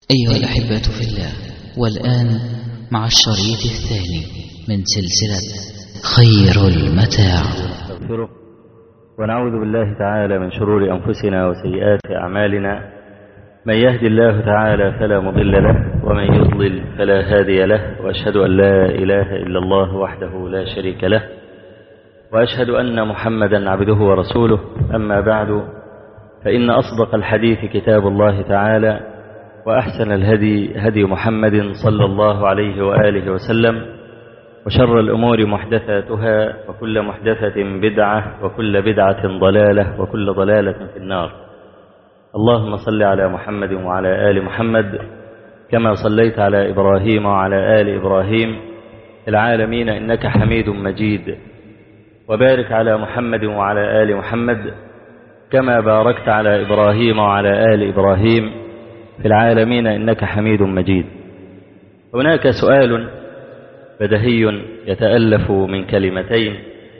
أيها الأحبة في الله، والآن مع الشريط الثاني من سلسلة خير المتاع. نستغفره ونعوذ بالله تعالى من شرور أنفسنا وسيئات أعمالنا. من يهد الله تعالى فلا مضل له، ومن يضلل فلا هادي له، وأشهد أن لا إله إلا الله وحده لا شريك له، وأشهد أن محمدا عبده ورسوله. أما بعد، فإن أصدق الحديث كتاب الله تعالى، وأحسن الهدي هدي محمد صلى الله عليه وآله وسلم، وشر الأمور محدثاتها، وكل محدثة بدعة، وكل بدعة ضلالة، وكل ضلالة في النار. اللهم صل على محمد وعلى آل محمد كما صليت على إبراهيم وعلى آل إبراهيم في العالمين إنك حميد مجيد، وبارك على محمد وعلى آل محمد كما باركت على إبراهيم وعلى آل إبراهيم في العالمين إنك حميد مجيد. هناك سؤال بديهي يتألف من كلمتين،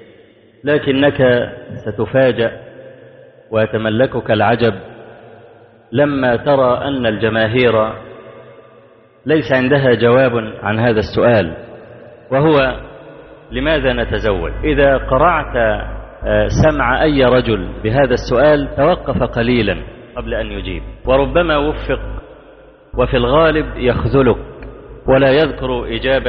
لكنك ستفاجأ ويتملكك العجب لما ترى أن الجماهير ليس عندها جواب عن هذا السؤال، وهو: لماذا نتزوج؟ إذا قرعت سمع أي رجل بهذا السؤال توقف قليلا قبل أن يجيب، وربما وفق وفي الغالب يخذلك ولا يذكر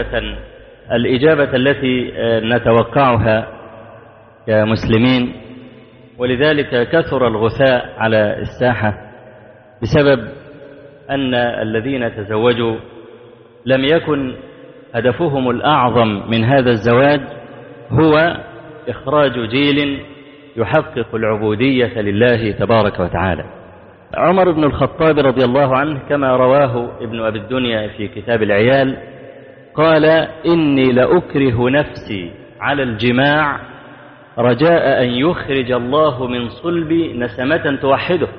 الإجابة التي نتوقعها كمسلمين. ولذلك كثر الغثاء على الساحة بسبب أن الذين تزوجوا لم يكن هدفهم الأعظم من هذا الزواج هو إخراج جيل يحقق العبودية لله تبارك وتعالى. عمر بن الخطاب رضي الله عنه كما رواه ابن أبي الدنيا في كتاب العيال قال: إني لأكره نفسي على الجماع رجاء أن يخرج الله من صلبي نسمة توحده.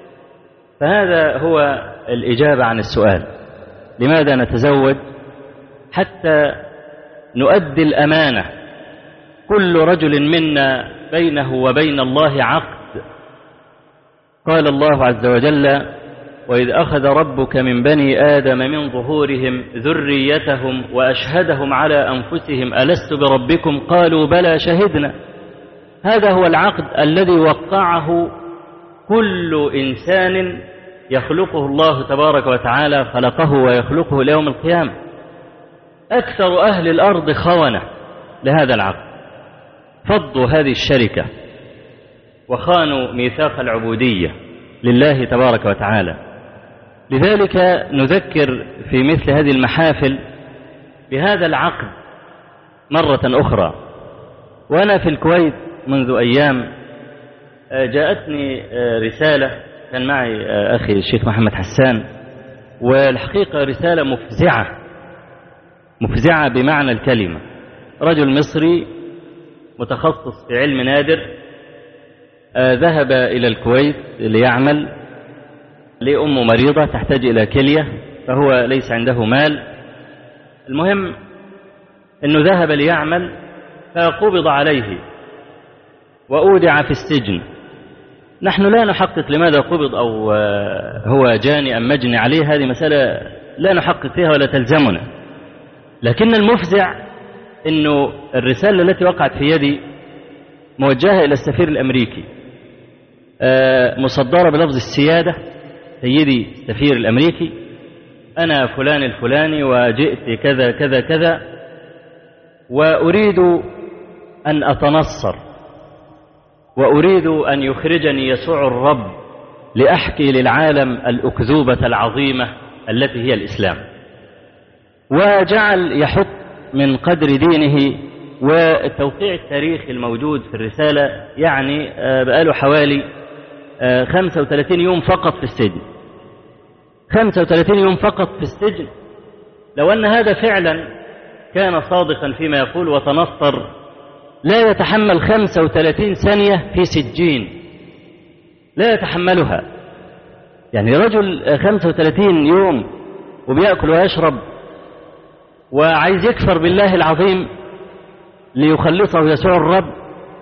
فهذا هو الإجابة عن السؤال: لماذا نتزوج؟ حتى نؤدي الأمانة. كل رجل منا بينه وبين الله عقد. قال الله عز وجل: وإذ أخذ ربك من بني آدم من ظهورهم ذريتهم وأشهدهم على أنفسهم ألست بربكم قالوا بلى شهدنا. هذا هو العقد الذي وقعه كل إنسان يخلقه الله تبارك وتعالى، خلقه ويخلقه ليوم القيامة. أكثر أهل الأرض خونة لهذا العقد، فضوا هذه الشركة وخانوا ميثاق العبودية لله تبارك وتعالى. لذلك نذكر في مثل هذه المحافل بهذا العقد مرة أخرى. وأنا في الكويت منذ أيام جاءتني رسالة، كان معي أخي الشيخ محمد حسان، والحقيقة رسالة مفزعة بمعنى الكلمة. رجل مصري متخصص في علم نادر ذهب إلى الكويت ليعمل لأم مريضة تحتاج إلى كلية، فهو ليس عنده مال. المهم أنه ذهب ليعمل فقبض عليه وأودع في السجن. نحن لا نحقق لماذا قبض أو هو جاني أم مجني عليه، هذه مسألة لا نحقق فيها ولا تلزمنا. لكن المفزع أنه الرسالة التي وقعت في يدي موجهة إلى السفير الأمريكي، مصدرة بلفظ السيادة: سيدي السفير الأمريكي، أنا فلان الفلاني وجئت كذا كذا كذا، وأريد أن أتنصر، وأريد أن يخرجني يسوع الرب لأحكي للعالم الأكذوبة العظيمة التي هي الإسلام. وجعل يحط من قدر دينه. والتوقيع التاريخي الموجود في الرسالة يعني بقاله حوالي 35 يوم فقط في السجن. 35 يوم فقط في السجن. لو أن هذا فعلا كان صادقا فيما يقول وتنصر لا يتحمل 35 ثانية في سجين، لا يتحملها. يعني رجل 35 يوم وبيأكل ويشرب وعايز يكفر بالله العظيم ليخلصه يسوع الرب،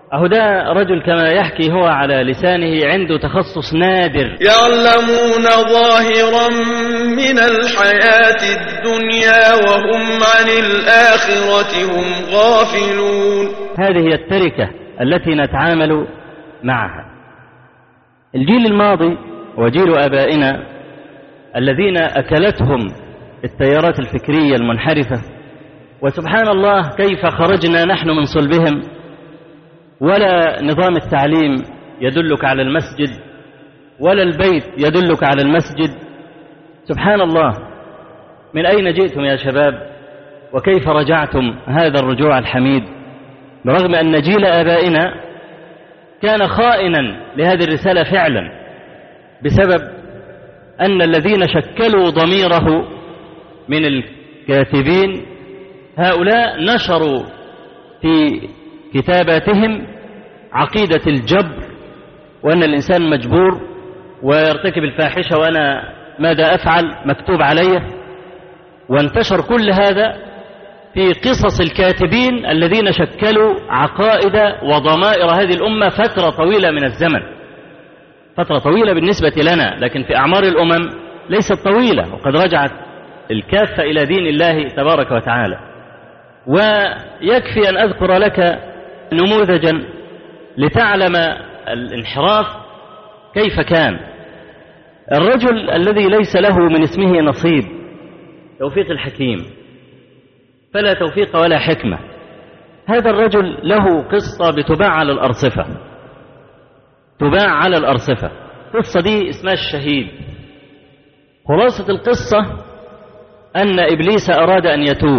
أهو ده رجل كما يحكي هو على لسانه عنده تخصص نادر. يعلمون ظاهرا من الحياة الدنيا وهم عن الآخرة هم غافلون. هذه هي التركة التي نتعامل معها. الجيل الماضي وجيل آبائنا الذين أكلتهم التيارات الفكرية المنحرفة، وسبحان الله كيف خرجنا نحن من صلبهم، ولا نظام التعليم يدلك على المسجد ولا البيت يدلك على المسجد. سبحان الله، من أين جئتم يا شباب وكيف رجعتم هذا الرجوع الحميد، برغم أن جيل آبائنا كان خائنا لهذه الرسالة فعلا، بسبب أن الذين شكلوا ضميره من الكاتبين هؤلاء نشروا في كتاباتهم عقيدة الجبر، وأن الإنسان مجبور ويرتكب الفاحشة وأنا ماذا أفعل مكتوب علي، وانتشر كل هذا في قصص الكاتبين الذين شكلوا عقائد وضمائر هذه الأمة فترة طويلة من الزمن، فترة طويلة بالنسبة لنا، لكن في أعمار الأمم ليست طويلة، وقد رجعت الكافة إلى دين الله تبارك وتعالى. ويكفي أن أذكر لك نموذجا لتعلم الانحراف كيف كان. الرجل الذي ليس له من اسمه نصيب، توفيق الحكيم، فلا توفيق ولا حكمة، هذا الرجل له قصة بتباع على الأرصفة، تباع على الأرصفة. القصة دي اسمها الشهيد. خلاصة القصة أن إبليس أراد أن يتوب،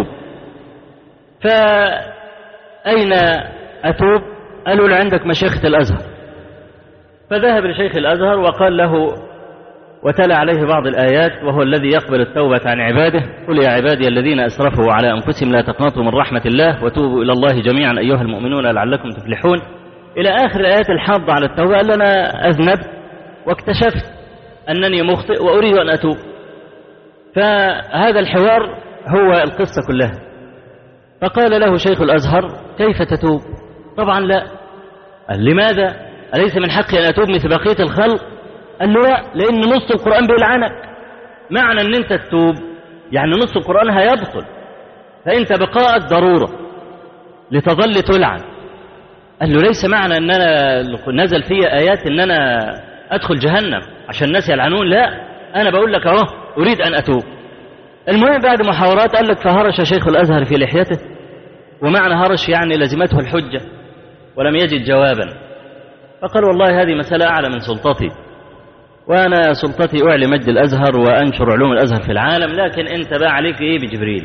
فأين أتوب؟ قالوا له عندك مشيخة الأزهر. فذهب لشيخ الأزهر وقال له وتلا عليه بعض الآيات، وهو الذي يقبل التوبة عن عباده، قل يا عبادي الذين أسرفوا على أنفسهم لا تقنطوا من رحمة الله وتوبوا إلى الله جميعا أيها المؤمنون لعلكم تفلحون، إلى آخر الآيات الحاضة على التوبة. قال أنا أذنبت واكتشفت أنني مخطئ وأريد أن أتوب. فهذا الحوار هو القصة كلها. فقال له شيخ الأزهر كيف تتوب؟ طبعا لا. قال لماذا؟ أليس من حقي أن أتوب مثل بقية الخلق؟ قال له لا، لأن نص القرآن بيلعنك. معنى أن أنت تتوب يعني نص القرآن هيبطل، فأنت بقاءك ضرورة لتظل تلعن. قال له ليس معنى أن أنا نزل في آيات أن أنا أدخل جهنم عشان الناس يلعنون، لا، أنا بقول لك أهو أريد أن أتوب. المهم بعد محاورات قال لك فهرش شيخ الأزهر في لحيته، ومعنى هرش يعني لزمته الحجة ولم يجد جوابا. فقال والله هذه مسألة أعلى من سلطتي، وأنا سلطتي أعلي مجد الأزهر وأنشر علوم الأزهر في العالم، لكن أنت بقى عليك إيه بجبريل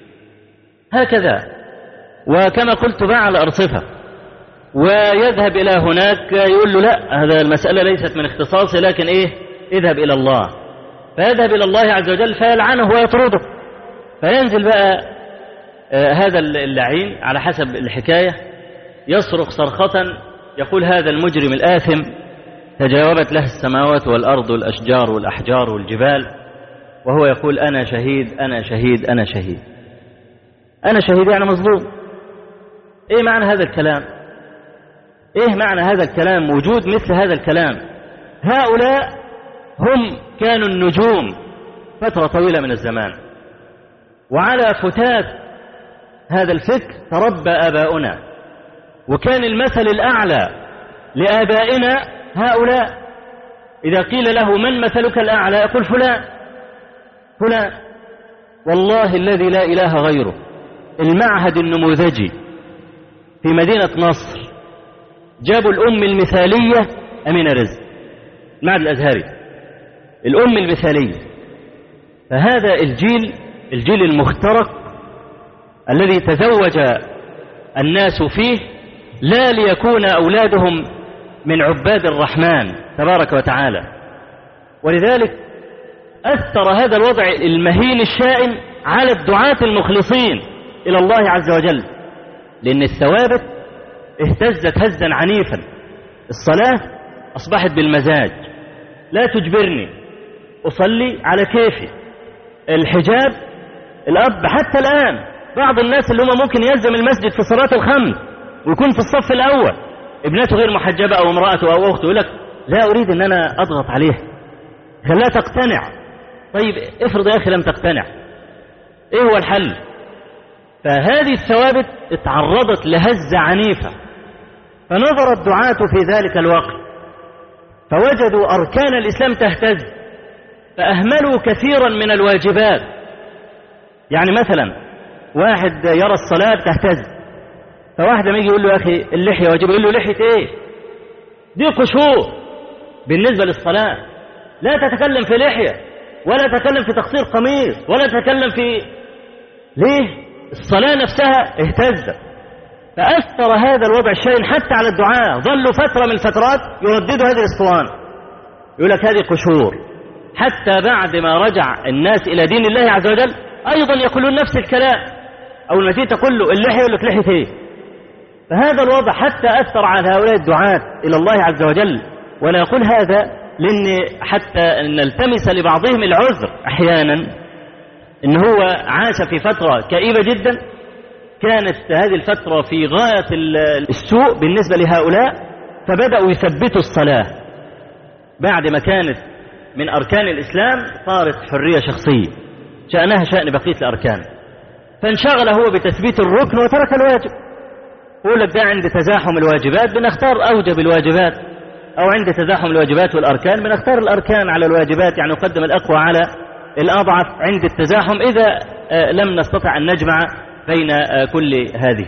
هكذا. وكما قلت باع على أرصفة، ويذهب إلى هناك يقول له لا، هذا المسألة ليست من اختصاصي، لكن إيه اذهب إلى الله. فيذهب إلى الله عز وجل فيلعنه ويطرده. فينزل بقى هذا اللعين على حسب الحكاية يصرخ صرخة يقول هذا المجرم الآثم تجاوبت له السماوات والأرض والأشجار والأحجار والجبال، وهو يقول أنا شهيد أنا شهيد أنا شهيد. أنا شهيد يعني مظلوم. إيه معنى هذا الكلام؟ إيه معنى هذا الكلام؟ وجود مثل هذا الكلام. هؤلاء هم كانوا النجوم فترة طويلة من الزمان، وعلى فتات هذا الفكر تربى آباؤنا، وكان المثل الأعلى لآبائنا هؤلاء. إذا قيل له من مثلك الأعلى يقول فلان فلان. والله الذي لا إله غيره، المعهد النموذجي في مدينة نصر جابوا الأم المثالية أمينة رزق، المعهد الأزهري الأم المثالية. فهذا الجيل المخترق الذي تزوج الناس فيه لا ليكون أولادهم من عباد الرحمن تبارك وتعالى. ولذلك أثر هذا الوضع المهين الشائن على الدعاة المخلصين إلى الله عز وجل، لأن الثوابت اهتزت هزا عنيفا. الصلاة أصبحت بالمزاج، لا تجبرني، أصلي على كيفي. الحجاب، الأب حتى الآن بعض الناس اللي هم ممكن يلزم المسجد في صلاة الخمس ويكون في الصف الأول ابنته غير محجبة أو امرأته أو أخته، يقول لك لا أريد أن أنا أضغط عليها، خليها تقتنع. طيب افرض يا أخي لم تقتنع، إيه هو الحل؟ فهذه الثوابت اتعرضت لهزة عنيفة، فنظر الدعاة في ذلك الوقت فوجدوا أركان الإسلام تهتز، فأهملوا كثيرا من الواجبات. يعني مثلا واحد يرى الصلاة تهتز، فواحد لما يجي يقول له يا أخي اللحية واجب، يقول له لحية إيه؟ دي قشور بالنسبة للصلاة، لا تتكلم في لحية ولا تتكلم في تقصير قميص ولا تتكلم في ليه؟ الصلاة نفسها اهتزت. فأثر هذا الوضع الشين حتى على الدعاء، ظلوا فترة من الفترات يرددوا هذه الاسطوانة، يقول لك هذه قشور، حتى بعد ما رجع الناس إلى دين الله عز وجل أيضا يقولون نفس الكلام، أو المتين تقول له اللحية يقول لك لحية ايه؟ فهذا الوضع حتى أثر على هؤلاء الدعاة إلى الله عز وجل. وأنا أقول هذا لأن حتى نلتمس لبعضهم العذر أحيانا، إن هو عاش في فترة كئيبة جدا، كانت هذه الفترة في غاية السوء بالنسبة لهؤلاء، فبدأوا يثبتوا الصلاة بعد ما كانت من أركان الإسلام صارت حرية شخصية شأنها شأن بقية الأركان، فانشغل هو بتثبيت الركن وترك الواجب. يقول لك ده عند تزاحم الواجبات بنختار أوجب الواجبات، أو عند تزاحم الواجبات والأركان بنختار الأركان على الواجبات، يعني نقدم الأقوى على الأضعف عند التزاحم إذا لم نستطع أن نجمع بين كل هذه.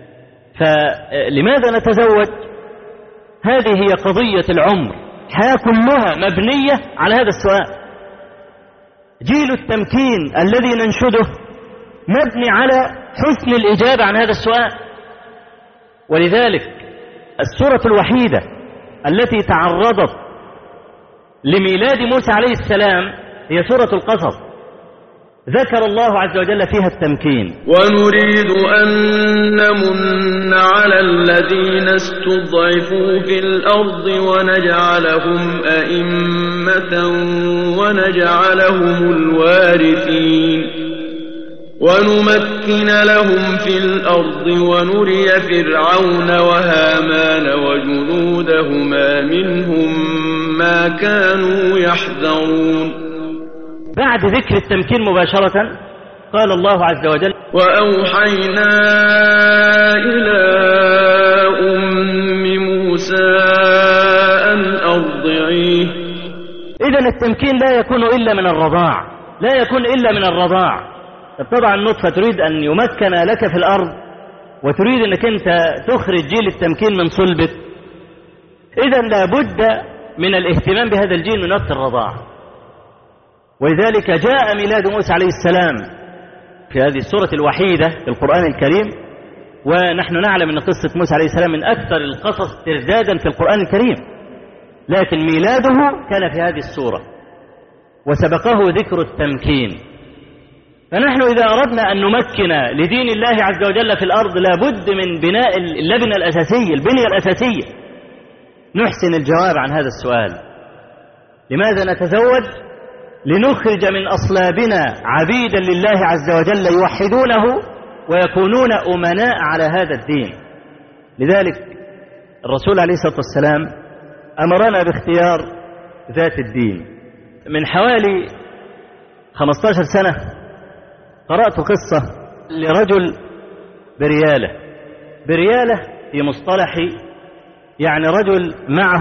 فلماذا نتزوج؟ هذه هي قضية العمر، الحياة كلها مبنية على هذا السؤال. جيل التمكين الذي ننشده مبني على حسن الإجابة عن هذا السؤال. ولذلك السورة الوحيدة التي تعرضت لميلاد موسى عليه السلام هي سورة القصص، ذكر الله عز وجل فيها التمكين. ونريد أن نمن على الذين استضعفوا في الأرض ونجعلهم أئمة ونجعلهم الوارثين ونمكن لهم في الأرض ونري فرعون وهامان وجنودهما منهم ما كانوا يحذرون. بعد ذكر التمكين مباشرة قال الله عز وجل: وأوحينا إلى أم موسى أن أرضعيه. إذن التمكين لا يكون إلا من الرضاع، لا يكون إلا من الرضاع. طبعا النطفة تريد أن يمكن لك في الأرض، وتريد أنك أنت تخرج جيل التمكين من صلبك، إذن لابد من الاهتمام بهذا الجيل من وقت الرضاع. ولذلك جاء ميلاد موسى عليه السلام في هذه السورة الوحيدة في القرآن الكريم، ونحن نعلم أن قصة موسى عليه السلام من أكثر القصص تردادا في القرآن الكريم، لكن ميلاده كان في هذه السورة وسبقه ذكر التمكين. فنحن إذا أردنا أن نمكن لدين الله عز وجل في الأرض لابد من بناء اللبنة الأساسية، البنية الأساسية. نحسن الجواب عن هذا السؤال: لماذا نتزوج؟ لنخرج من أصلابنا عبيدا لله عز وجل يوحدونه ويكونون أمناء على هذا الدين. لذلك الرسول عليه الصلاة والسلام أمرنا باختيار ذات الدين. من حوالي 15 سنة قرأت قصة لرجل بريالة في مصطلحي يعني رجل معه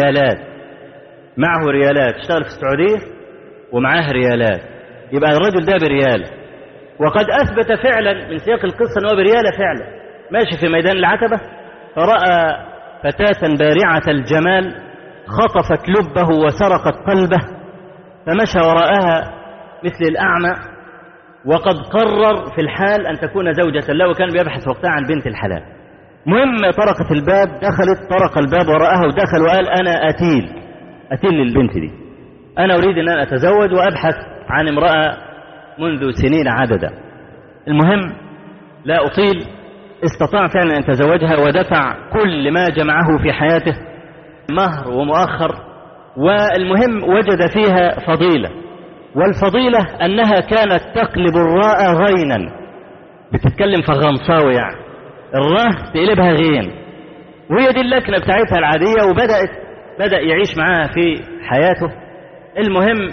ريالات، اشتغل في السعودية ومعاه ريالات، يبقى الرجل ده بريال. وقد أثبت فعلا من سياق القصة أنه بريالة فعلا، ماشي في ميدان العتبة فرأى فتاة بارعة الجمال خطفت لبه وسرقت قلبه، فمشى وراءها مثل الأعمى، وقد قرر في الحال أن تكون زوجة له، وكان بيبحث وقتها عن بنت الحلال. مهم طرقت الباب، دخلت، طرق الباب وراءها ودخل وقال: أنا أتيل للبنت دي، أنا أريد أن أتزوج وأبحث عن امرأة منذ سنين عددا. المهم لا أطيل، استطاع فعلا أن يتزوجها ودفع كل ما جمعه في حياته مهر ومؤخر. والمهم وجد فيها فضيلة، والفضيلة أنها كانت تقلب الراء غينا، بتتكلم فغنصاوي يعني الراء تقلبها غين، وهي دي اللكنة بتاعتها العادية، بدأ يعيش معاها في حياته. المهم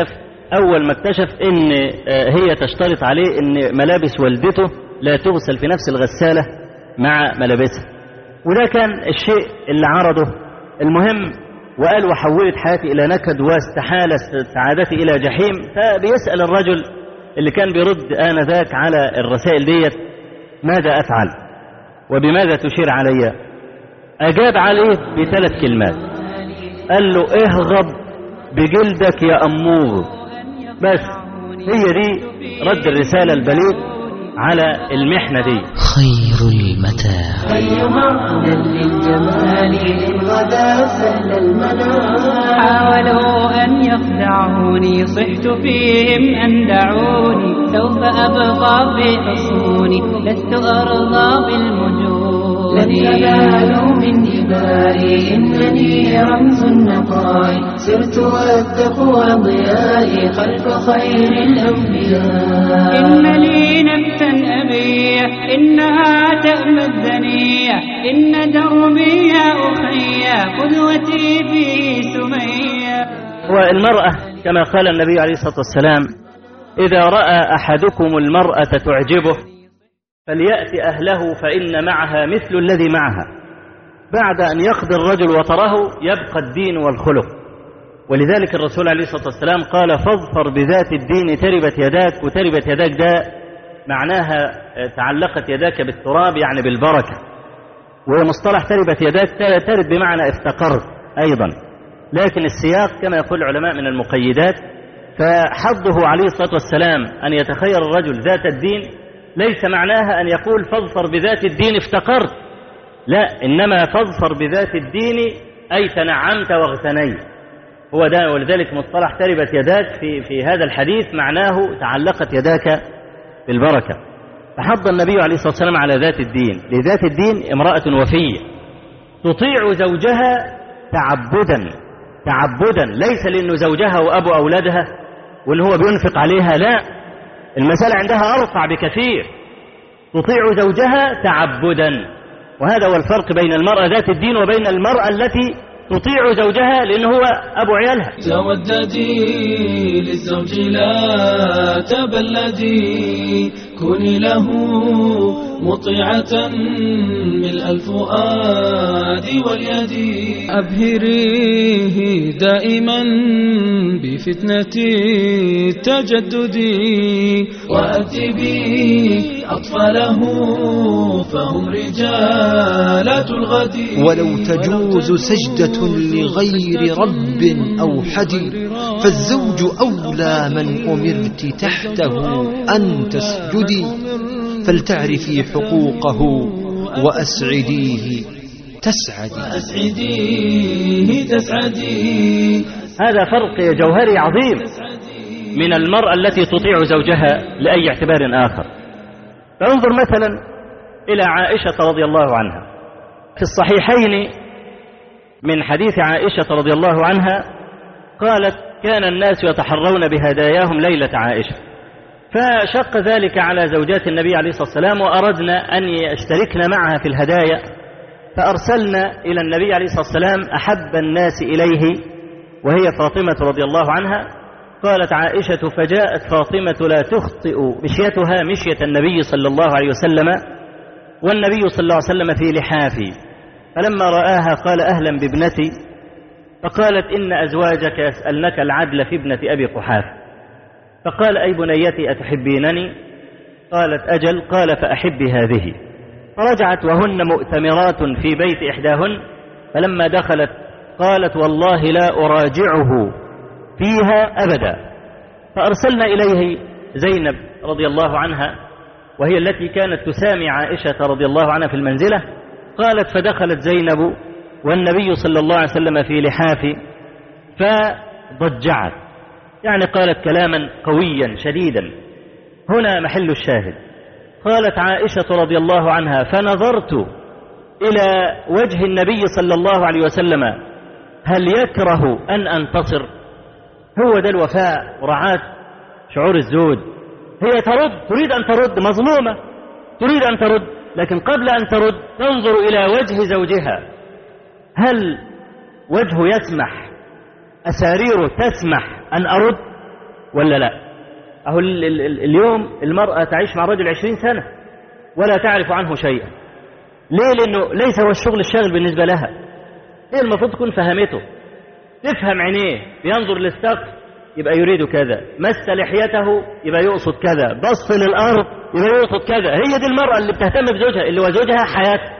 أول ما اكتشف إن هي تشترط عليه إن ملابس والدته لا تغسل في نفس الغسالة مع ملابسها، وده كان الشيء اللي عرضه. المهم وقال وحولت حياتي إلى نكد واستحال سعادتي إلى جحيم. فبيسأل الرجل اللي كان بيرد آنذاك على الرسائل ديت ماذا أفعل وبماذا تشير علي؟ أجاب عليه ب3 كلمات، قال له اهغب بجلدك يا أمور. بس هي دي رد الرسالة البليغ على المحنة دي. خير المتاع أيها للجمال إن غدا سهل المنام. حاولوا أن يخدعوني صحت فيهم أن دعوني، سوف أبقى في حصوني لست أرضى بالمجون. لن ينالوا من جبالي إنني رمز النقاء، سرت والتقوى ضيائي خلف خير الأنبياء. إن لي نفسا أبية إنها تأمى الدنيا، إن دربي يا أخي قدوتي في سمية. والمرأة كما قال النبي عليه الصلاة والسلام إذا رأى أحدكم المرأة تعجبه فليأتي أهله فإن معها مثل الذي معها. بعد أن يقضي الرجل وطره يبقى الدين والخلق. ولذلك الرسول عليه الصلاة والسلام قال فاظفر بذات الدين تربت يداك. وتربت يداك ده معناها تعلقت يداك بالتراب يعني بالبركة، ومصطلح تربت يداك ترب بمعنى افتقرت أيضا، لكن السياق كما يقول العلماء من المقيدات. فحضه عليه الصلاة والسلام أن يتخير الرجل ذات الدين ليس معناها أن يقول فاظفر بذات الدين افتقرت، لا، إنما فاظفر بذات الدين أي تنعمت واغتنيت. هو ده. ولذلك مصطلح تربت يداك في هذا الحديث معناه تعلقت يداك بالبركة. فحض النبي عليه الصلاة والسلام على ذات الدين. لذات الدين امرأة وفية تطيع زوجها تعبدا، ليس لأنه زوجها وأبو أولادها وإن هو بينفق عليها، لا، المسألة عندها أرفع بكثير. تطيع زوجها تعبدا، وهذا هو الفرق بين المرأة ذات الدين وبين المرأة التي تطيع زوجها لأنه هو أبو عيالها. توددي للزوج لا تبلدي، كوني له مطيعة ملء الفؤاد واليد. أبهريه دائما بفتنة التجدد، وأدبي أطفاله فهم رجالات الغد. ولو تجوز سجدة لغير رب أو حدي، فالزوج أولى من أمرت تحته أن تسجدي. فلتعرفي حقوقه وأسعديه تسعدي. هذا فرق جوهري عظيم من المرأة التي تطيع زوجها لأي اعتبار آخر. فانظر مثلا إلى عائشة رضي الله عنها. في الصحيحين من حديث عائشة رضي الله عنها قالت كان الناس يتحرون بهداياهم ليلة عائشة، فشق ذلك على زوجات النبي عليه الصلاة والسلام وأردنا أن يشتركن معها في الهدايا، فأرسلنا إلى النبي عليه الصلاة والسلام أحب الناس إليه وهي فاطمة رضي الله عنها. قالت عائشة فجاءت فاطمة لا تخطئ مشيتها مشية النبي صلى الله عليه وسلم، والنبي صلى الله عليه وسلم في لحافي، فلما رآها قال أهلا بابنتي، فقالت إن أزواجك يسألنك العدل في ابنة أبي قحافة. فقال أي بنيتي أتحبينني؟ قالت أجل. قال فأحبي هذه. فرجعت وهن مؤتمرات في بيت إحداهن، فلما دخلت قالت والله لا أراجعه فيها أبدا. فأرسلنا إليه زينب رضي الله عنها، وهي التي كانت تسامي عائشة رضي الله عنها في المنزلة. قالت فدخلت زينب والنبي صلى الله عليه وسلم في لحاف فضجعت، يعني قالت كلاما قويا شديدا. هنا محل الشاهد. قالت عائشة رضي الله عنها فنظرت إلى وجه النبي صلى الله عليه وسلم هل يكره أن أنتصر؟ هو ده الوفاء ورعاة شعور الزوج. هي ترد، تريد أن ترد، مظلومة تريد أن ترد، لكن قبل أن ترد تنظر إلى وجه زوجها، هل وجهه يسمح، أساريره تسمح أن أرد ولا لا؟ أهو اليوم المرأة تعيش مع الرجل 20 سنة ولا تعرف عنه شيئا. ليه؟ لأنه ليس هو الشغل الشاغل بالنسبة لها. هي المفروض تكون فهمته، تفهم عينيه، بينظر للسقف يبقى يريد كذا، مس لحيته يبقى يقصد كذا، بص للأرض يبقى يقصد كذا. هي دي المرأة اللي بتهتم بزوجها، اللي هو زوجها حياته،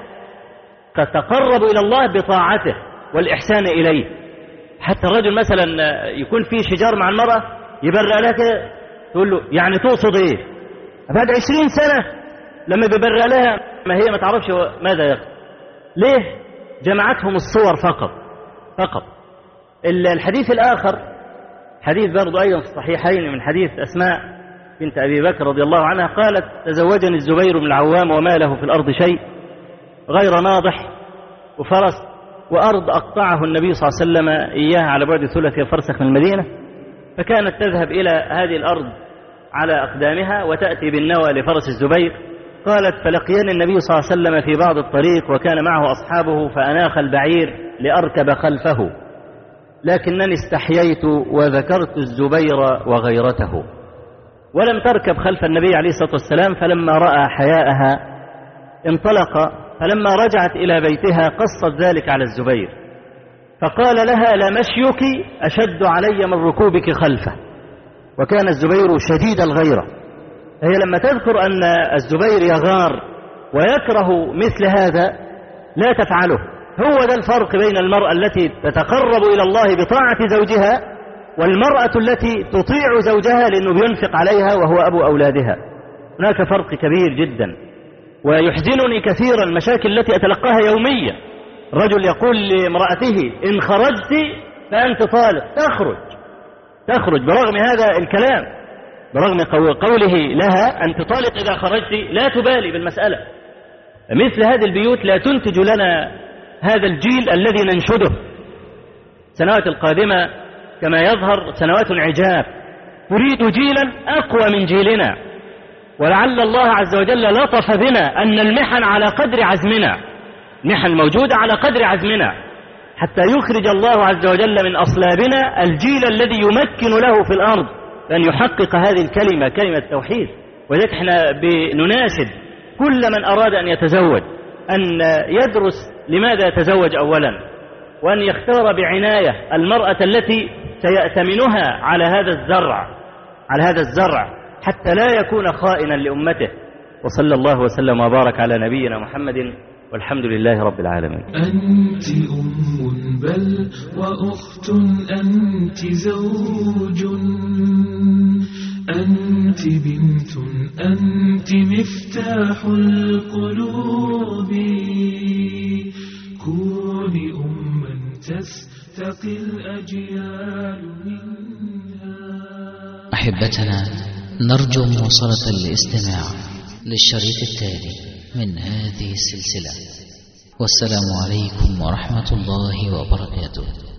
تتقرب إلى الله بطاعته والإحسان إليه. حتى الرجل مثلا يكون فيه شجار مع المرأة يبرأ لها كده، تقول له يعني تقصد إيه؟ بعد 20 سنة لما بيبرأ لها ما هي ما تعرفش ماذا يقصد. ليه؟ جمعتهم الصور فقط. الحديث الآخر حديث برضو أيضا في الصحيحين من حديث أسماء بنت أبي بكر رضي الله عنها قالت: تزوجني الزبير بن العوام وما له في الأرض شيء غير ناضح وفرس وأرض أقطعه النبي صلى الله عليه وسلم إياها على بعد 3 فرسخ من المدينة، فكانت تذهب إلى هذه الأرض على أقدامها وتأتي بالنوى لفرس الزبير. قالت: فلقيني النبي صلى الله عليه وسلم في بعض الطريق وكان معه أصحابه فأناخ البعير لأركب خلفه، لكنني استحييت وذكرت الزبير وغيرته، ولم تركب خلف النبي عليه الصلاة والسلام. فلما رأى حياءها انطلق، فلما رجعت إلى بيتها قصت ذلك على الزبير، فقال لها: لمشيك أشد علي من ركوبك خلفه. وكان الزبير شديد الغيرة. هي لما تذكر أن الزبير يغار ويكره مثل هذا لا تفعله. هو ده الفرق بين المرأة التي تتقرب إلى الله بطاعة زوجها والمرأة التي تطيع زوجها لأنه بينفق عليها وهو أبو أولادها. هناك فرق كبير جدا، ويحزنني كثيرا المشاكل التي أتلقاها يوميا. الرجل يقول لامرأته: إن خرجت فأنت طالق، تخرج برغم هذا الكلام، برغم قوله لها أن تطالق إذا خرجت، لا تبالي بالمسألة. مثل هذه البيوت لا تنتج لنا هذا الجيل الذي ننشده. السنوات القادمة كما يظهر سنوات عجاب، نريد جيلا أقوى من جيلنا، ولعل الله عز وجل لطف بنا أن المحن على قدر عزمنا، المحن موجودة على قدر عزمنا، حتى يخرج الله عز وجل من أصلابنا الجيل الذي يمكن له في الأرض أن يحقق هذه الكلمة، كلمة التوحيد. وذلك احنا بنناشد كل من أراد أن يتزوج أن يدرس لماذا يتزوج أولا، وأن يختار بعناية المرأة التي سيأتمنها على هذا الزرع حتى لا يكون خائنا لأمته. وصلى الله وسلم وبارك على نبينا محمد، والحمد لله رب العالمين. أنت أم بل وأخت، أنت زوج، أنت بنت، أنت مفتاح القلوب. كوني أما تستقي الأجيال منها. أحبتنا، نرجو مواصلة الاستماع للشريط التالي من هذه السلسلة، والسلام عليكم ورحمة الله وبركاته.